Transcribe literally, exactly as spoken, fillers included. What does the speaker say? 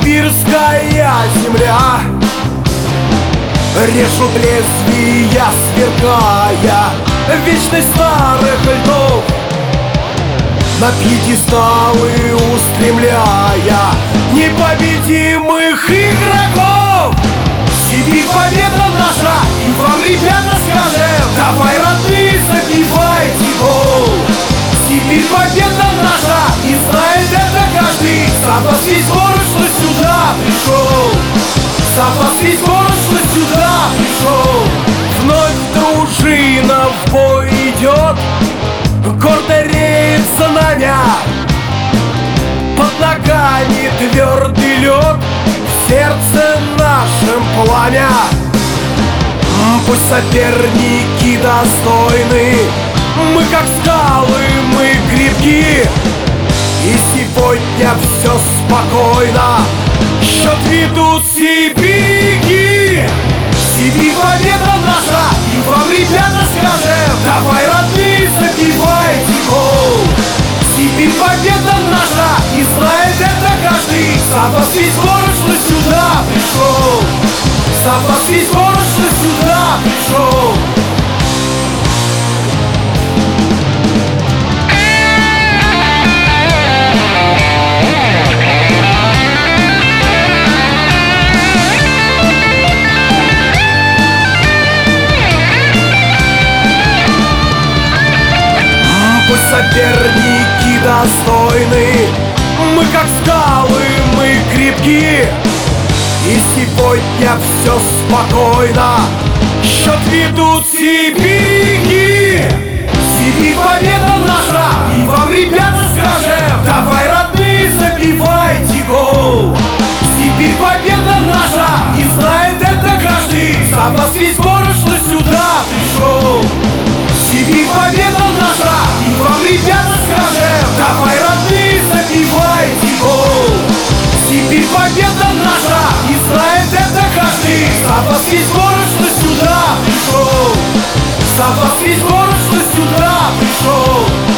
сибирская земля. Режут лезвия, сверкая вечность старых льдов, на пьедесталы устремляя непобедимых игроков. Сибирь, победа наша, и вам, ребята, скажем: давай, родные, забивайте гол. Сибирь, победа наша, и знает это каждый. Сам вас весь город, что сюда пришел. Сам вас весь город, что сюда пришел. Вновь дружина в бой идет, гордо реет знамя. Под ногами твердый лед, в сердце нашем пламя. Пусть соперники достойны, мы как скалы, мы крепки. И сегодня все спокойно, счет ведут сибиряки. Сибирь, победа наша, и вам, ребята, скажем: давай, родные, забивайте гол. Сибирь, победа наша, и знает это каждый. Сам вас весь город, что сюда пришел. Сам вас весь город, что сюда пришел. Пусть соперники достойны, мы как скалы, мы крепки. И сегодня все спокойно, счет ведут сибиряки. Сибирь, победа наша, и вам, ребята, скажем: давай, родные, забивайте гол. Сибирь, победа наша, и знает это каждый. Сам вас весь город, что сюда пришел. Сибирь, победа наша, и вам, ребята, скажем: давай, родные, забивайте гол. Сибирь, победа наша, и знает это каждый. Сам вас весь город, что сюда пришел. Сам вас весь город, что сюда пришел.